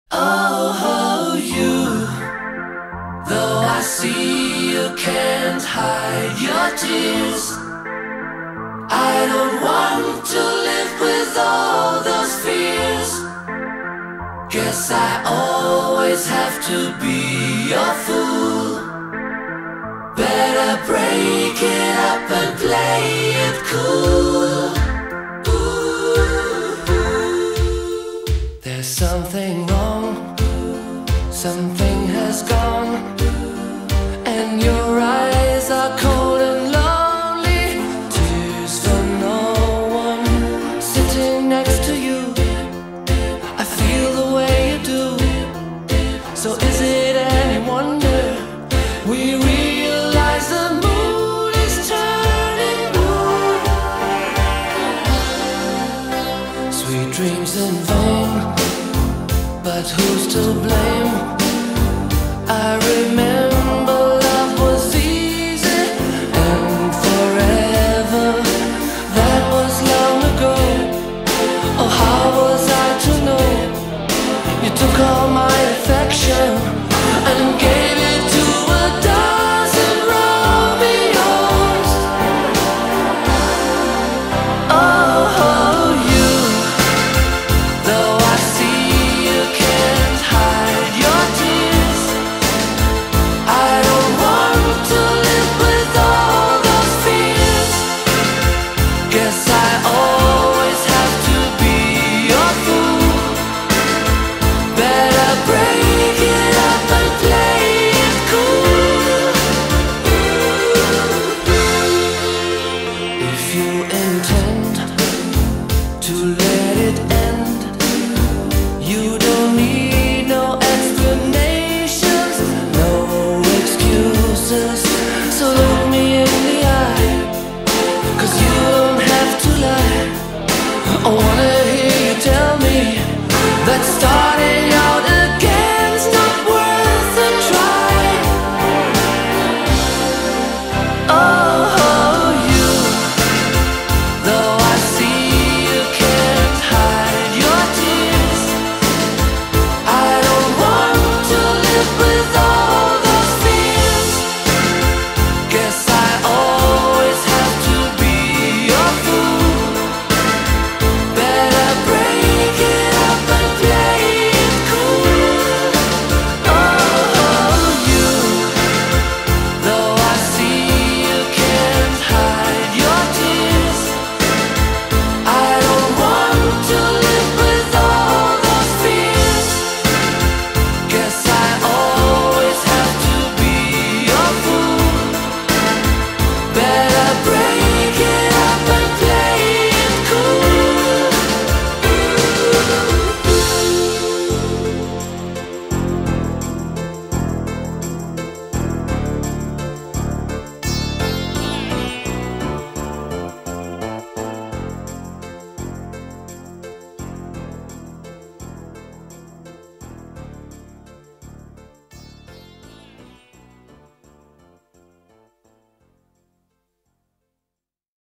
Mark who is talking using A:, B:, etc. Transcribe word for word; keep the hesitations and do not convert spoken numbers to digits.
A: Oh, you, though I see you can't hide your tears. I don't want to live with all those fears. Guess I always have to be your fool. Better break it up and play it cool. There's something wrong, something has gone, and your eyes are cold and lonely. Tears for no one sitting next to you. I feel the way you do. So is it any wonder we realize the mood is turning blue? Sweet dreams in vain, but who's to blame? I remember love was easy and forever. That was long ago. Oh, how was I to know? You took all my affection and gave it to a dozen Romeos. Oh, you, though I see you can't hide your tears. I don't want to live with all those fears. Guess I always have to be your fool. Better